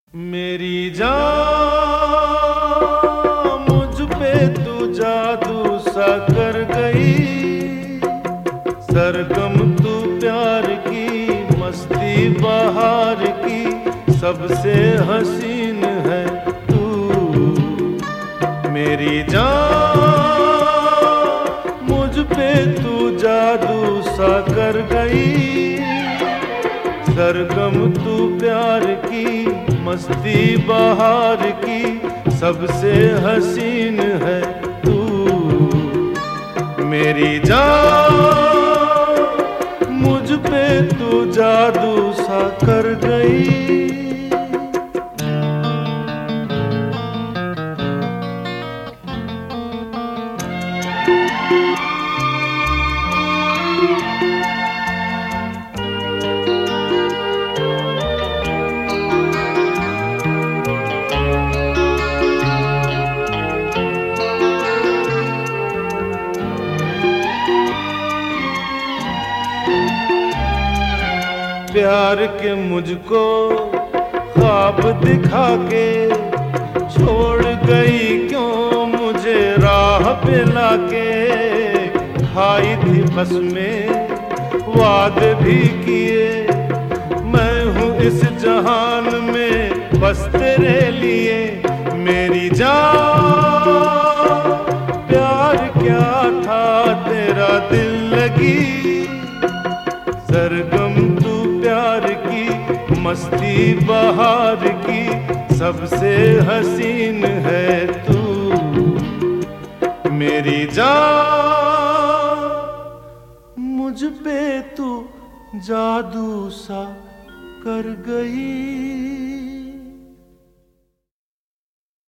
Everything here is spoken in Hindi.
मेरी जान मुझ पे तू जादू सा कर गई, सरगम तू प्यार की मस्ती बहार की, सबसे हसीन है तू। मेरी जान मुझ पे तू जादू सा कर गई, सरगम तू प्यार की मस्ती बहार की, सबसे हसीन है तू। मेरी जान मुझ पे तू जादू सा कर गई। प्यार के मुझको ख्वाब दिखा के छोड़ गई क्यों मुझे राह पे लाके। खाई थी बस में वादे भी किए, मैं हूँ इस जहान में बस तेरे लिए। मेरी जान प्यार क्या था तेरा दिल लगी, सरगम तू प्यार की मस्ती बहार की, सबसे हसीन है तू। मेरी जान मुझ पे तू जादू सा कर गई।